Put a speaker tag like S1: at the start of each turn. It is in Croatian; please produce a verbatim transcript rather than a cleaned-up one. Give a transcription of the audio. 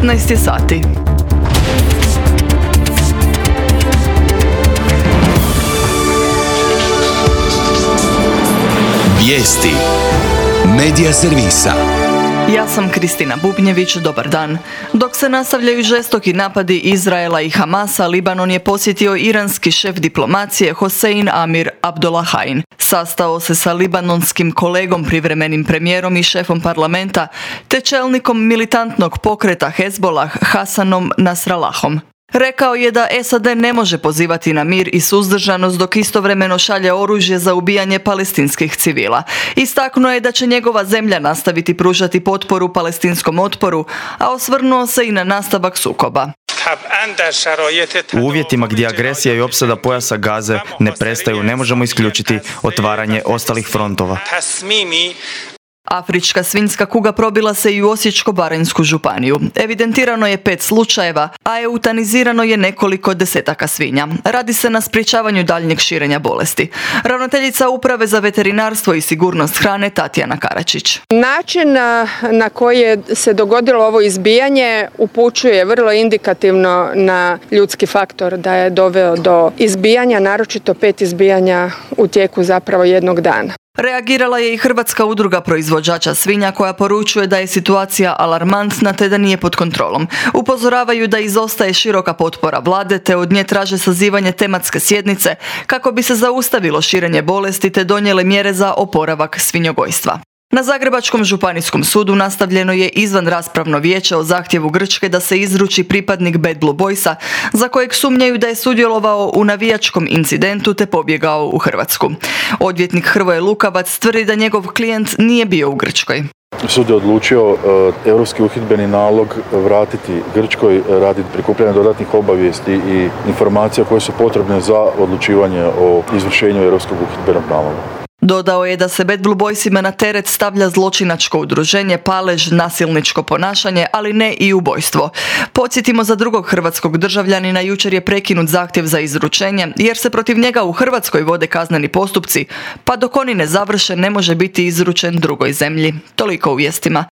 S1: petnaest je sati.
S2: Vijesti Medija servisa.
S1: Ja sam Kristina Bubnjević, dobar dan. Dok se nastavljaju žestoki napadi Izraela i Hamasa, Libanon je posjetio iranski šef diplomacije Hossein Amir Abdollahian. Sastao se sa libanonskim kolegom, privremenim premijerom i šefom parlamenta, te čelnikom militantnog pokreta Hezbollah Hasanom Nasrallahom. Rekao je da S A D ne može pozivati na mir i suzdržanost dok istovremeno šalje oružje za ubijanje palestinskih civila. Istaknuo je da će njegova zemlja nastaviti pružati potporu palestinskom otporu, a osvrnuo se i na nastavak sukoba.
S3: U uvjetima gdje agresija i opsada pojasa Gaze ne prestaju, ne možemo isključiti otvaranje ostalih frontova.
S1: Afrička svinjska kuga probila se i u Osječko-baranjsku županiju. Evidentirano je pet slučajeva, a eutanizirano je nekoliko desetaka svinja. Radi se na sprječavanju daljnjeg širenja bolesti. Ravnateljica Uprave za veterinarstvo i sigurnost hrane Tatjana Karačić.
S4: Način na koji je se dogodilo ovo izbijanje upućuje vrlo indikativno na ljudski faktor da je doveo do izbijanja, naročito pet izbijanja u tijeku zapravo jednog dana.
S1: Reagirala je i Hrvatska udruga proizvođača svinja koja poručuje da je situacija alarmantna te da nije pod kontrolom. Upozoravaju da izostaje široka potpora vlade te od nje traže sazivanje tematske sjednice kako bi se zaustavilo širenje bolesti te donijele mjere za oporavak svinjogojstva. Na Zagrebačkom županijskom sudu nastavljeno je izvanraspravno vijeće o zahtjevu Grčke da se izruči pripadnik Bad Blue Boysa, za kojeg sumnjaju da je sudjelovao u navijačkom incidentu te pobjegao u Hrvatsku. Odvjetnik Hrvoje Lukavac tvrdi da njegov klijent nije bio u Grčkoj.
S5: Sud je odlučio uh, europski uhidbeni nalog vratiti Grčkoj radi prikupljanja dodatnih obavijesti i informacija koje su potrebne za odlučivanje o izvršenju europskog uhidbenog naloga.
S1: Dodao je da se Bad Blue Boysima na teret stavlja zločinačko udruženje, palež, nasilničko ponašanje, ali ne i ubojstvo. Podsjetimo, za drugog hrvatskog državljanina jučer je prekinut zahtjev za izručenje, jer se protiv njega u Hrvatskoj vode kazneni postupci, pa dok oni ne završe ne može biti izručen drugoj zemlji. Toliko u vijestima.